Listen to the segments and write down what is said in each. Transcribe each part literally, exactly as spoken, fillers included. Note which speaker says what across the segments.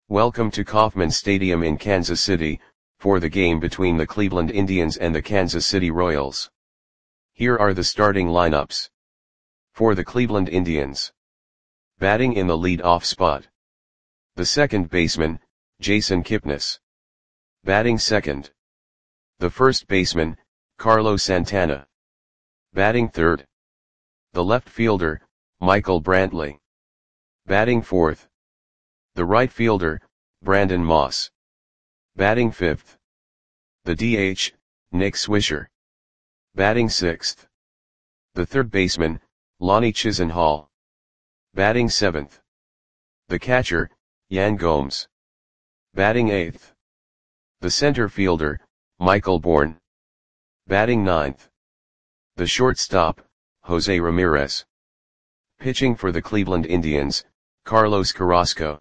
Speaker 1: Welcome to Kauffman Stadium in Kansas City, for the game between the Cleveland Indians and the Kansas City Royals. Here are the starting lineups. For the Cleveland Indians. Batting in the lead-off spot. The second baseman, Jason Kipnis. Batting second. The first baseman, Carlos Santana. Batting third. The left fielder, Michael Brantley. Batting fourth. The right fielder, Brandon Moss. Batting fifth. The D H, Nick Swisher. Batting sixth. The third baseman, Lonnie Chisenhall. Batting seventh. The catcher, Yan Gomes. Batting eighth. The center fielder, Michael Bourn. Batting ninth. The shortstop, Jose Ramirez. Pitching for the Cleveland Indians, Carlos Carrasco.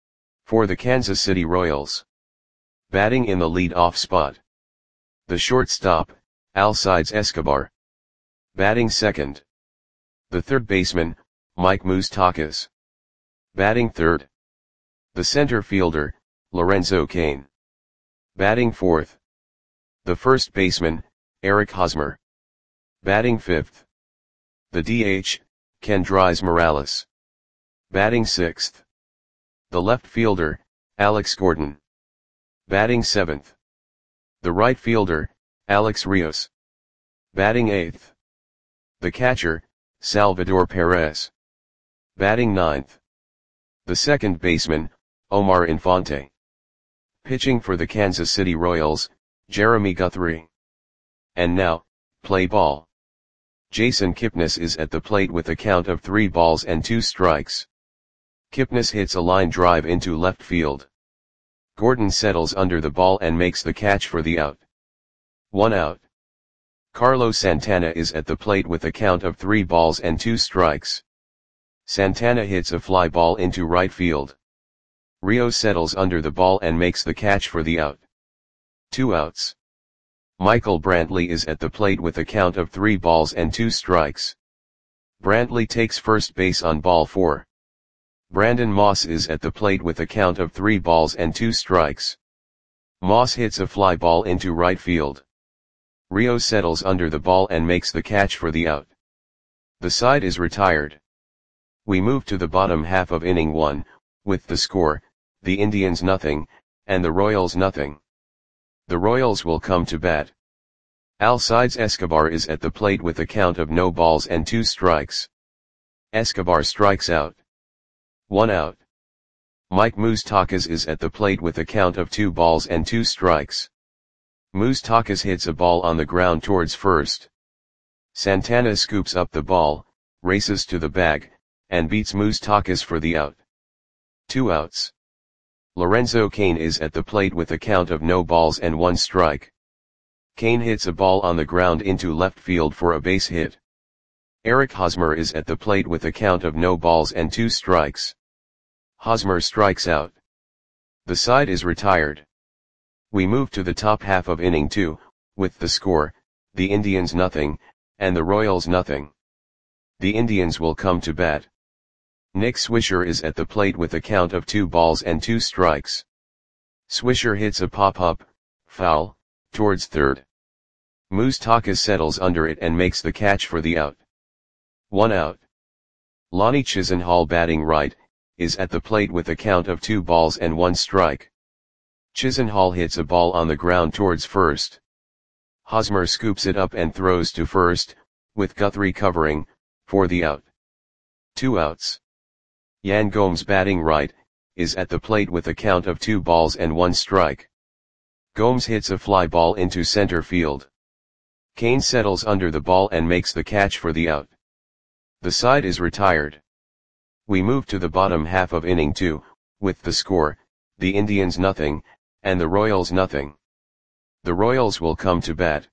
Speaker 1: For the Kansas City Royals. Batting in the lead-off spot. The shortstop, Alcides Escobar. Batting second. The third baseman, Mike Moustakas. Batting third. The center fielder, Lorenzo Cain. Batting fourth. The first baseman, Eric Hosmer. Batting fifth. The D H, Kendrys Morales. Batting sixth. The left fielder, Alex Gordon. Batting seventh. The right fielder, Alex Rios. Batting eighth. The catcher, Salvador Perez. Batting ninth. The second baseman, Omar Infante. Pitching for the Kansas City Royals, Jeremy Guthrie. And now, play ball. Jason Kipnis is at the plate with a count of three balls and two strikes. Kipnis hits a line drive into left field. Gordon settles under the ball and makes the catch for the out. One out. Carlos Santana is at the plate with a count of three balls and two strikes. Santana hits a fly ball into right field. Rio settles under the ball and makes the catch for the out. Two outs. Michael Brantley is at the plate with a count of three balls and two strikes. Brantley takes first base on ball four. Brandon Moss is at the plate with a count of three balls and two strikes. Moss hits a fly ball into right field. Rio settles under the ball and makes the catch for the out. The side is retired. We move to the bottom half of inning one, with the score, the Indians nothing, and the Royals nothing. The Royals will come to bat. Alcides Escobar is at the plate with a count of no balls and two strikes. Escobar strikes out. One out. Mike Moustakas is at the plate with a count of two balls and two strikes. Moustakas hits a ball on the ground towards first. Santana scoops up the ball, races to the bag, and beats Moustakas for the out. Two outs. Lorenzo Cain is at the plate with a count of no balls and one strike. Cain hits a ball on the ground into left field for a base hit. Eric Hosmer is at the plate with a count of no balls and two strikes. Hosmer strikes out. The side is retired. We move to the top half of inning two, with the score, the Indians nothing, and the Royals nothing. The Indians will come to bat. Nick Swisher is at the plate with a count of two balls and two strikes. Swisher hits a pop-up, foul, towards third. Moustakas settles under it and makes the catch for the out. One out. Lonnie Chisenhall, batting right, is at the plate with a count of two balls and one strike. Chisenhall hits a ball on the ground towards first. Hosmer scoops it up and throws to first, with Guthrie covering, for the out. Two outs. Yan Gomes, batting right, is at the plate with a count of two balls and one strike. Gomes hits a fly ball into center field. Cain settles under the ball and makes the catch for the out. The side is retired. We move to the bottom half of inning two, with the score, the Indians nothing, and the Royals nothing. The Royals will come to bat.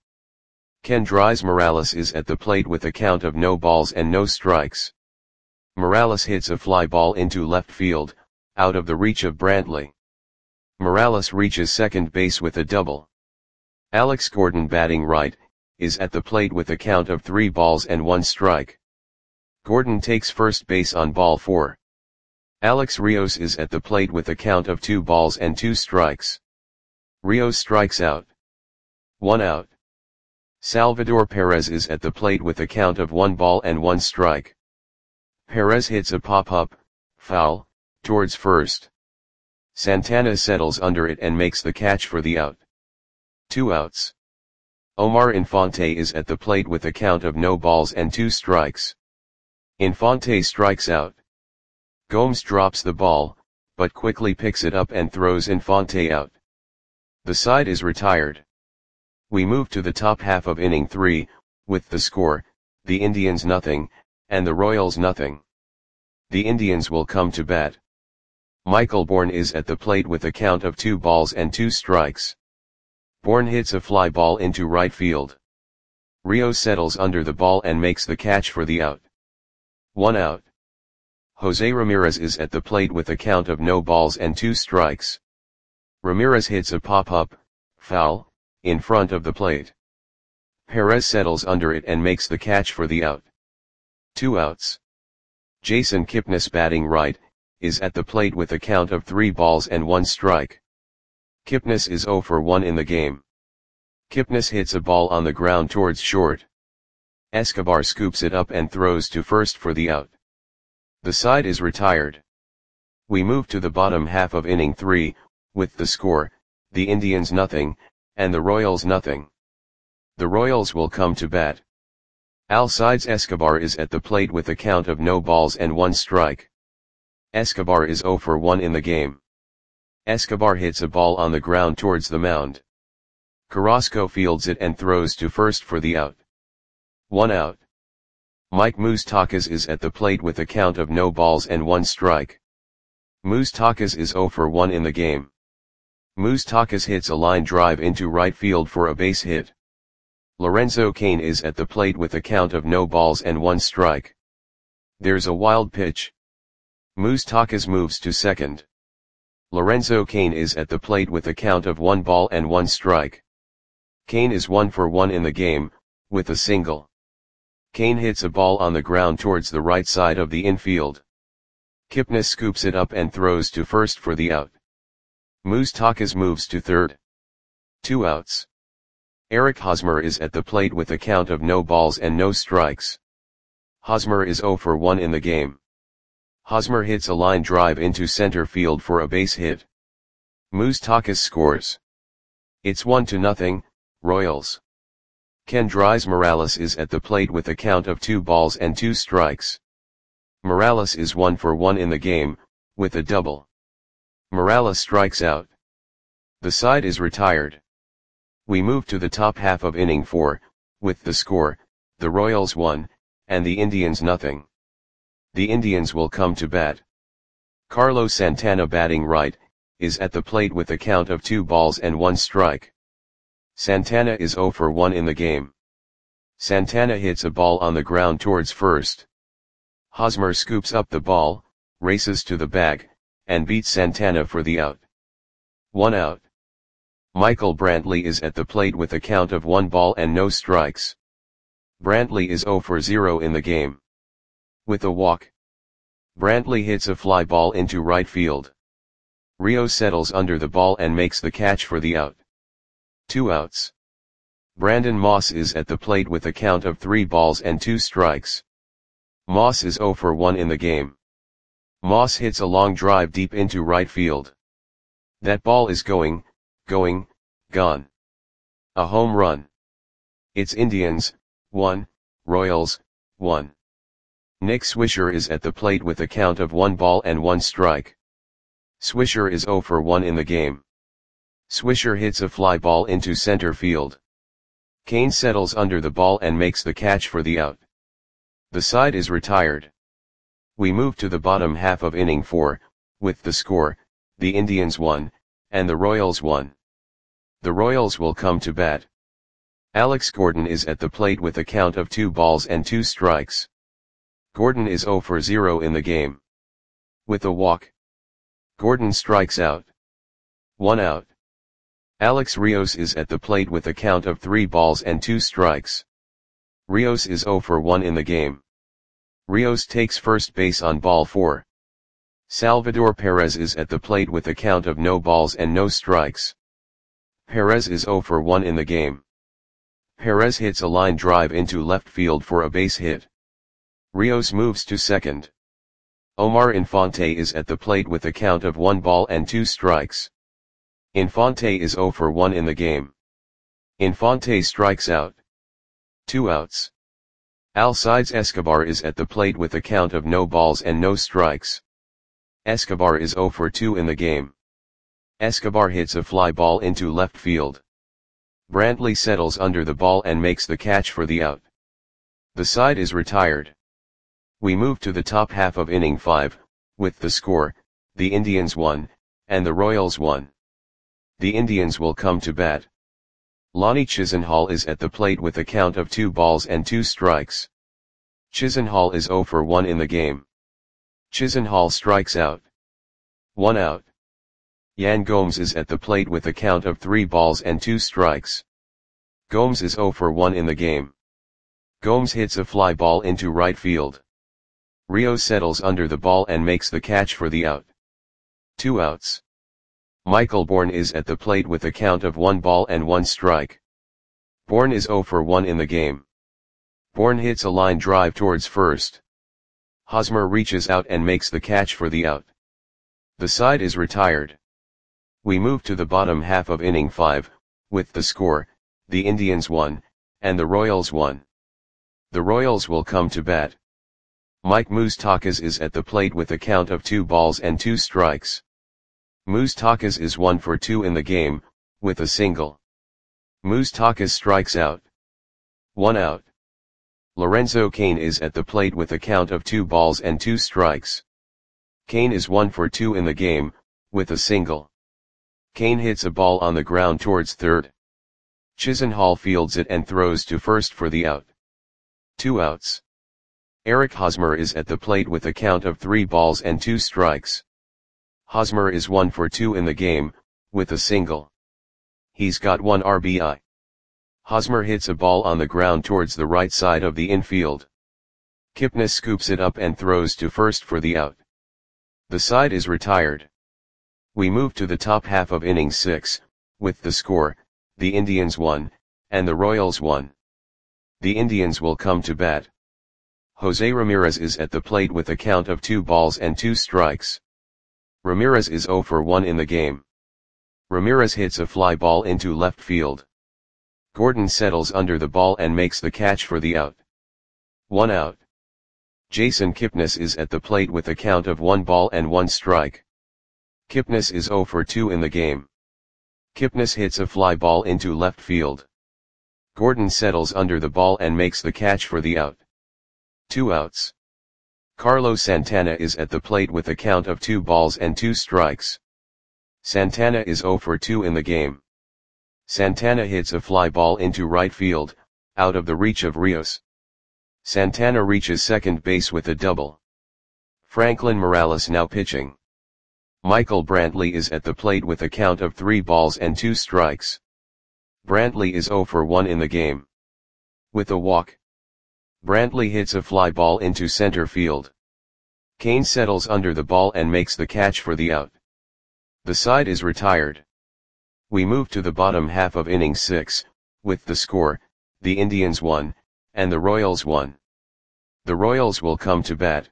Speaker 1: Kendrys Morales is at the plate with a count of no balls and no strikes. Morales hits a fly ball into left field, out of the reach of Brantley. Morales reaches second base with a double. Alex Gordon, batting right, is at the plate with a count of three balls and one strike. Gordon takes first base on ball four. Alex Rios is at the plate with a count of two balls and two strikes. Rios strikes out. One out. Salvador Perez is at the plate with a count of one ball and one strike. Perez hits a pop-up, foul, towards first. Santana settles under it and makes the catch for the out. Two outs. Omar Infante is at the plate with a count of no balls and two strikes. Infante strikes out. Gomes drops the ball, but quickly picks it up and throws Infante out. The side is retired. We move to the top half of inning three, with the score, the Indians nothing, and the Royals nothing. The Indians will come to bat. Michael Bourne is at the plate with a count of two balls and two strikes. Bourne hits a fly ball into right field. Rios settles under the ball and makes the catch for the out. One out. Jose Ramirez is at the plate with a count of no balls and two strikes. Ramirez hits a pop-up, foul, in front of the plate. Perez settles under it and makes the catch for the out. Two outs. Jason Kipnis, batting right, is at the plate with a count of three balls and one strike. Kipnis is oh for one in the game. Kipnis hits a ball on the ground towards short. Escobar scoops it up and throws to first for the out. The side is retired. We move to the bottom half of inning three, with the score, the Indians nothing, and the Royals nothing. The Royals will come to bat. Alcides Escobar is at the plate with a count of no balls and one strike. Escobar is oh for one in the game. Escobar hits a ball on the ground towards the mound. Carrasco fields it and throws to first for the out. One out. Mike Moustakas is at the plate with a count of no balls and one strike. Moustakas is oh for one in the game. Moustakas hits a line drive into right field for a base hit. Lorenzo Cain is at the plate with a count of no balls and one strike. There's a wild pitch. Moustakas moves to second. Lorenzo Cain is at the plate with a count of one ball and one strike. Cain is one for one in the game, with a single. Cain hits a ball on the ground towards the right side of the infield. Kipnis scoops it up and throws to first for the out. Moustakas moves to third. Two outs. Eric Hosmer is at the plate with a count of no balls and no strikes. Hosmer is oh for one in the game. Hosmer hits a line drive into center field for a base hit. Moustakas scores. It's one to nothing, Royals. Kendrys Morales is at the plate with a count of two balls and two strikes. Morales is one for one in the game, with a double. Morales strikes out. The side is retired. We move to the top half of inning four, with the score, the Royals one, and the Indians nothing. The Indians will come to bat. Carlos Santana, batting right, is at the plate with a count of two balls and one strike. Santana is oh for one in the game. Santana hits a ball on the ground towards first. Hosmer scoops up the ball, races to the bag, and beats Santana for the out. One out. Michael Brantley is at the plate with a count of one ball and no strikes. Brantley is oh for zero in the game. With a walk. Brantley hits a fly ball into right field. Rios settles under the ball and makes the catch for the out. Two outs. Brandon Moss is at the plate with a count of three balls and two strikes. Moss is oh for one in the game. Moss hits a long drive deep into right field. That ball is going, going, gone. A home run. It's Indians, one, Royals, one. Nick Swisher is at the plate with a count of one ball and one strike. Swisher is oh for one in the game. Swisher hits a fly ball into center field. Cain settles under the ball and makes the catch for the out. The side is retired. We move to the bottom half of inning four, with the score, the Indians one, and the Royals one. The Royals will come to bat. Alex Gordon is at the plate with a count of two balls and two strikes. Gordon is oh for zero in the game. With a walk. Gordon strikes out. One out. Alex Rios is at the plate with a count of three balls and two strikes. Rios is oh for one in the game. Rios takes first base on ball four. Salvador Perez is at the plate with a count of no balls and no strikes. Perez is zero for one in the game. Perez hits a line drive into left field for a base hit. Rios moves to second. Omar Infante is at the plate with a count of one ball and two strikes. Infante is zero for one in the game. Infante strikes out. Two outs. Alcides Escobar is at the plate with a count of no balls and no strikes. Escobar is zero for two in the game. Escobar hits a fly ball into left field. Brantley settles under the ball and makes the catch for the out. The side is retired. We move to the top half of inning five, with the score, the Indians won, and the Royals won. The Indians will come to bat. Lonnie Chisenhall is at the plate with a count of two balls and two strikes. Chisenhall is zero for one in the game. Chisenhall strikes out. One out. Yan Gomes is at the plate with a count of three balls and two strikes. Gomes is zero for one in the game. Gomes hits a fly ball into right field. Rios settles under the ball and makes the catch for the out. Two outs. Michael Bourne is at the plate with a count of one ball and one strike. Bourne is zero for one in the game. Bourne hits a line drive towards first. Hosmer reaches out and makes the catch for the out. The side is retired. We move to the bottom half of inning five, with the score, the Indians won, and the Royals won. The Royals will come to bat. Mike Moustakas is at the plate with a count of two balls and two strikes. Moustakas is one for two in the game, with a single. Moustakas strikes out. One out. Lorenzo Cain is at the plate with a count of two balls and two strikes. Cain is one for two in the game, with a single. Cain hits a ball on the ground towards third. Chisenhall fields it and throws to first for the out. Two outs. Eric Hosmer is at the plate with a count of three balls and two strikes. Hosmer is one for two in the game, with a single. He's got one R B I. Hosmer hits a ball on the ground towards the right side of the infield. Kipnis scoops it up and throws to first for the out. The side is retired. We move to the top half of inning six, with the score, the Indians won, and the Royals won. The Indians will come to bat. Jose Ramirez is at the plate with a count of two balls and two strikes. Ramirez is zero for one in the game. Ramirez hits a fly ball into left field. Gordon settles under the ball and makes the catch for the out. One out. Jason Kipnis is at the plate with a count of one ball and one strike. Kipnis is zero for two in the game. Kipnis hits a fly ball into left field. Gordon settles under the ball and makes the catch for the out. Two outs. Carlos Santana is at the plate with a count of two balls and two strikes. Santana is zero for two in the game. Santana hits a fly ball into right field, out of the reach of Rios. Santana reaches second base with a double. Franklin Morales now pitching. Michael Brantley is at the plate with a count of three balls and two strikes. Brantley is zero for one in the game. With a walk. Brantley hits a fly ball into center field. Cain settles under the ball and makes the catch for the out. The side is retired. We move to the bottom half of inning six, with the score, the Indians won, and the Royals won. The Royals will come to bat.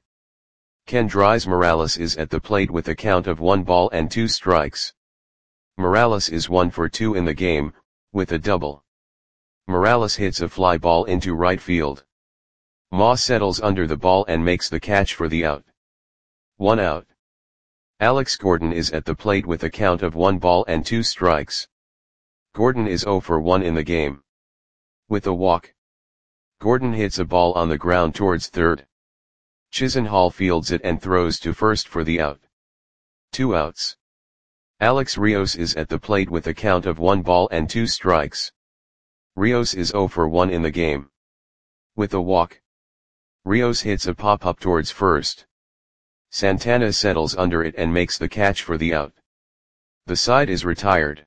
Speaker 1: Kendrys Morales is at the plate with a count of one ball and two strikes. Morales is one for two in the game, with a double. Morales hits a fly ball into right field. Ma settles under the ball and makes the catch for the out. One out. Alex Gordon is at the plate with a count of one ball and two strikes. Gordon is zero for one in the game. With a walk. Gordon hits a ball on the ground towards third. Chisenhall fields it and throws to first for the out. Two outs. Alex Rios is at the plate with a count of one ball and two strikes. Rios is zero for one in the game. With a walk. Rios hits a pop-up towards first. Santana settles under it and makes the catch for the out. The side is retired.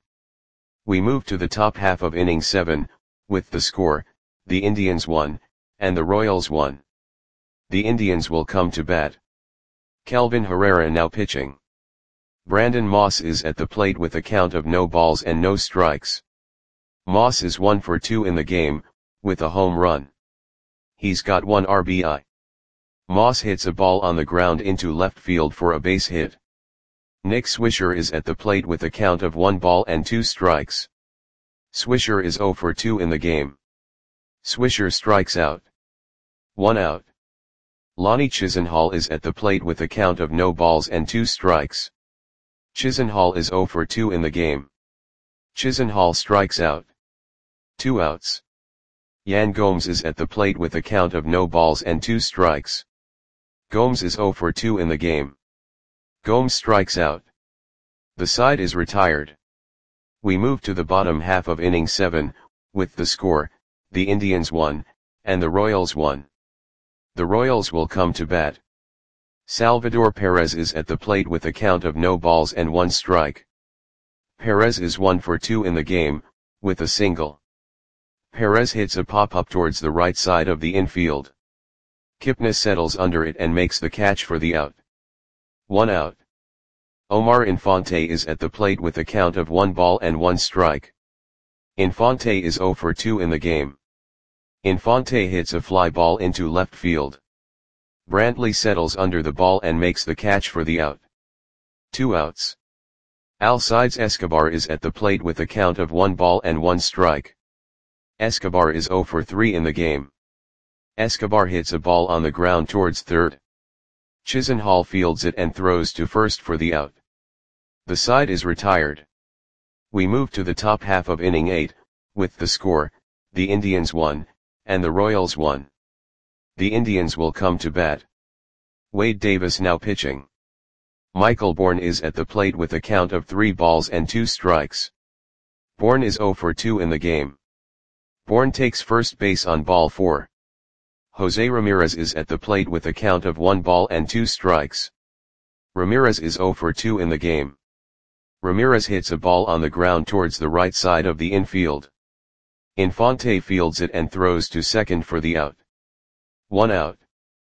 Speaker 1: We move to the top half of inning seven, with the score, the Indians won, and the Royals won. The Indians will come to bat. Kelvin Herrera now pitching. Brandon Moss is at the plate with a count of no balls and no strikes. Moss is one for two in the game, with a home run. He's got one R B I. Moss hits a ball on the ground into left field for a base hit. Nick Swisher is at the plate with a count of one ball and two strikes. Swisher is zero for two in the game. Swisher strikes out. One out. Lonnie Chisenhall is at the plate with a count of no balls and two strikes. Chisenhall is zero for two in the game. Chisenhall strikes out. Two outs. Yan Gomes is at the plate with a count of no balls and two strikes. Gomes is zero for two in the game. Gomes strikes out. The side is retired. We move to the bottom half of inning seven, with the score, the Indians won, and the Royals won. The Royals will come to bat. Salvador Perez is at the plate with a count of no balls and one strike. Perez is one for two in the game, with a single. Perez hits a pop-up towards the right side of the infield. Kipnis settles under it and makes the catch for the out. One out. Omar Infante is at the plate with a count of one ball and one strike. Infante is zero for two in the game. Infante hits a fly ball into left field. Brantley settles under the ball and makes the catch for the out. Two outs. Alcides Escobar is at the plate with a count of one ball and one strike. Escobar is zero for three in the game. Escobar hits a ball on the ground towards third. Chisenhall fields it and throws to first for the out. The side is retired. We move to the top half of inning eight, with the score, the Indians won, and the Royals won. The Indians will come to bat. Wade Davis now pitching. Michael Bourne is at the plate with a count of three balls and two strikes. Bourne is zero for two in the game. Bourne takes first base on ball four. Jose Ramirez is at the plate with a count of one ball and two strikes. Ramirez is zero for two in the game. Ramirez hits a ball on the ground towards the right side of the infield. Infante fields it and throws to second for the out. One out.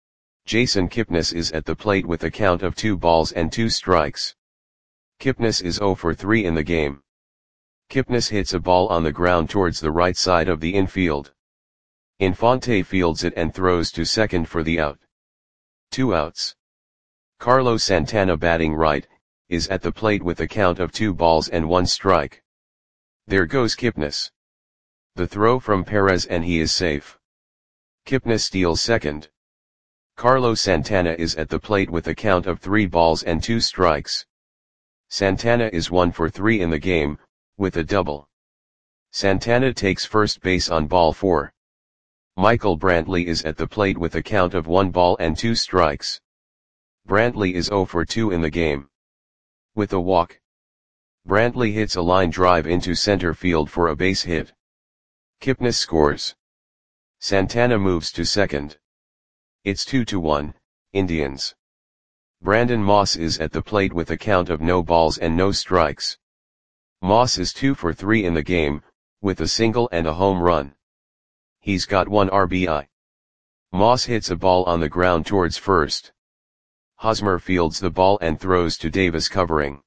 Speaker 1: Jason Kipnis is at the plate with a count of two balls and two strikes. Kipnis is zero for three in the game. Kipnis hits a ball on the ground towards the right side of the infield. Infante fields it and throws to second for the out. Two outs. Carlos Santana batting right, is at the plate with a count of two balls and one strike. There goes Kipnis. The throw from Perez and he is safe. Kipnis steals second. Carlos Santana is at the plate with a count of three balls and two strikes. Santana is one for three in the game, with a double. Santana takes first base on ball four. Michael Brantley is at the plate with a count of one ball and two strikes. Brantley is zero for two in the game. With a walk. Brantley hits a line drive into center field for a base hit. Kipnis scores. Santana moves to second. It's two to one, Indians. Brandon Moss is at the plate with a count of no balls and no strikes. Moss is two for three in the game, with a single and a home run. He's got one R B I. Moss hits a ball on the ground towards first. Hosmer fields the ball and throws to Davis covering.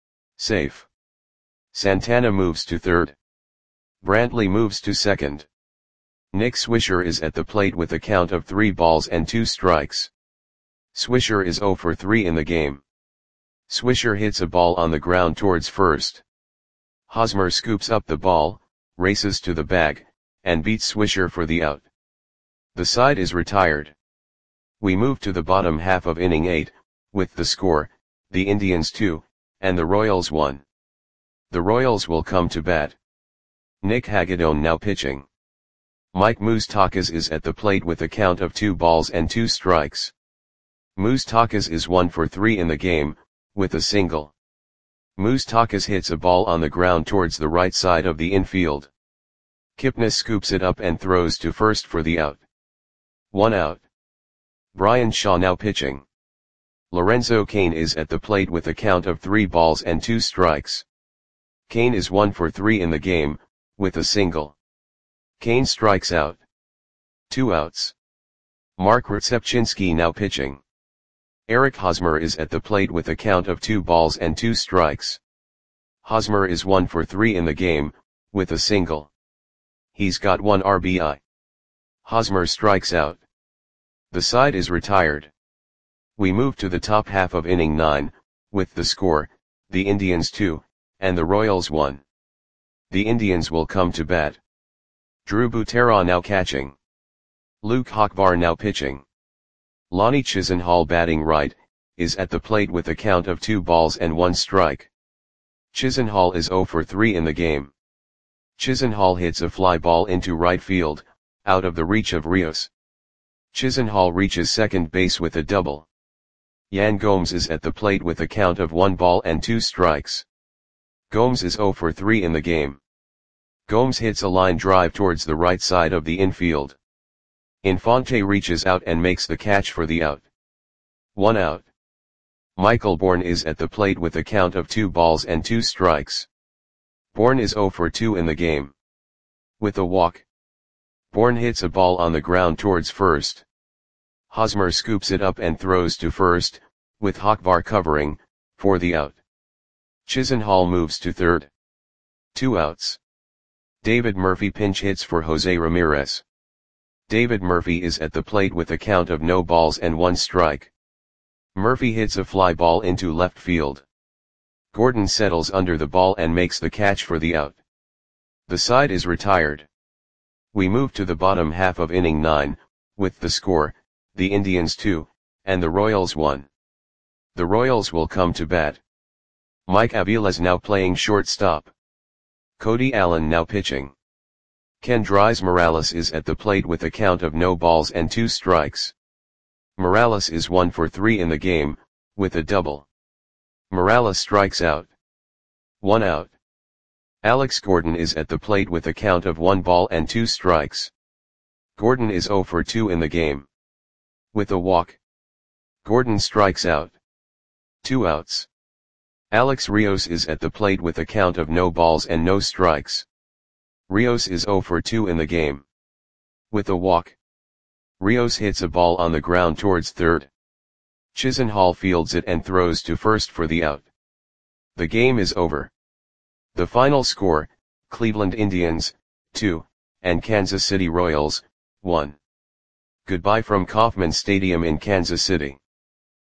Speaker 1: Safe. Santana moves to third. Brantley moves to second. Nick Swisher is at the plate with a count of three balls and two strikes. Swisher is zero for three in the game. Swisher hits a ball on the ground towards first. Hosmer scoops up the ball, races to the bag, and beats Swisher for the out. The side is retired. We move to the bottom half of inning eight, with the score, the Indians two, and the Royals one. The Royals will come to bat. Nick Hagedorn now pitching. Mike Moustakas is at the plate with a count of two balls and two strikes. Moustakas is one for three in the game, with a single. Moustakas hits a ball on the ground towards the right side of the infield. Kipnis scoops it up and throws to first for the out. One out. Brian Shaw now pitching. Lorenzo Cain is at the plate with a count of three balls and two strikes. Cain is one for three in the game, with a single. Cain strikes out. Two outs. Mark Rzepczynski now pitching. Eric Hosmer is at the plate with a count of two balls and two strikes. Hosmer is one for three in the game, with a single. He's got one R B I. Hosmer strikes out. The side is retired. We move to the top half of inning nine, with the score, the Indians two, and the Royals one. The Indians will come to bat. Drew Butera now catching. Luke Hochvar now pitching. Lonnie Chisenhall batting right, is at the plate with a count of two balls and one strike. Chisenhall is zero for three in the game. Chisenhall hits a fly ball into right field, out of the reach of Rios. Chisenhall reaches second base with a double. Yan Gomes is at the plate with a count of one ball and two strikes. Gomes is zero for three in the game. Gomes hits a line drive towards the right side of the infield. Infante reaches out and makes the catch for the out. One out. Michael Bourne is at the plate with a count of two balls and two strikes. Bourne is zero for two in the game. With a walk. Bourne hits a ball on the ground towards first. Hosmer scoops it up and throws to first, with Hochvar covering, for the out. Chisenhall moves to third. Two outs. David Murphy pinch hits for Jose Ramirez. David Murphy is at the plate with a count of no balls and one strike. Murphy hits a fly ball into left field. Gordon settles under the ball and makes the catch for the out. The side is retired. We move to the bottom half of inning nine, with the score, the Indians two, and the Royals one. The Royals will come to bat. Mike Aviles now playing shortstop. Cody Allen now pitching. Ken Dries Morales is at the plate with a count of no balls and two strikes. Morales is one for three in the game, with a double. Morales strikes out. One out. Alex Gordon is at the plate with a count of one ball and two strikes. Gordon is zero for two in the game. With a walk. Gordon strikes out. Two outs. Alex Rios is at the plate with a count of no balls and no strikes. Rios is zero for two in the game. With a walk. Rios hits a ball on the ground towards third. Chisenhall fields it and throws to first for the out. The game is over. The final score, Cleveland Indians, two, and Kansas City Royals, one. Goodbye from Kauffman Stadium in Kansas City.